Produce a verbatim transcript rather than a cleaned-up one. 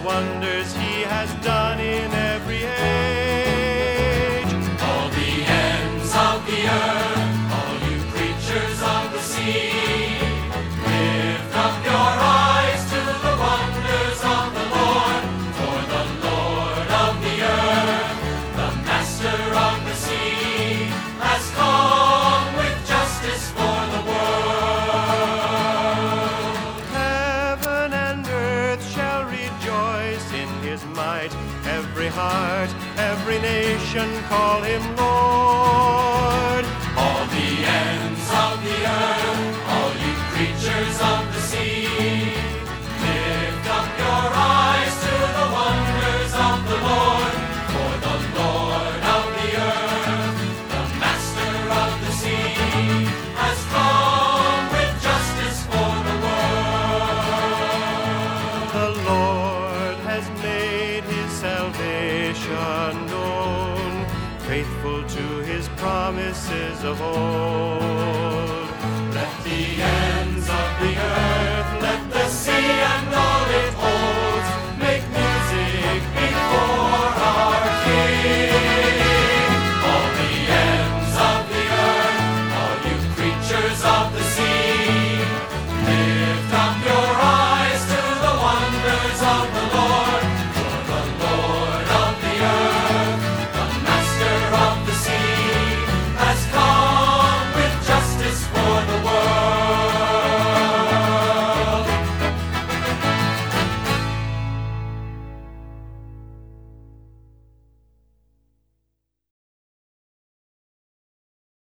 wonders he has done in every age. All the ends of the earth, all you creatures of the sea, lift up your eyes to the wonders of the Lord, for the Lord of the earth, the Master of the sea, has come with justice for the world. Heaven and earth shall rejoice in his might. Every heart, every nation call him Lord. All the ends of the earth, all you creatures of the sea, lift up your eyes to the wonders of the Lord, for the Lord of the earth, the Master of the sea, has come with justice for the world. The Lord has made his salvation known, faithful to his promises of old.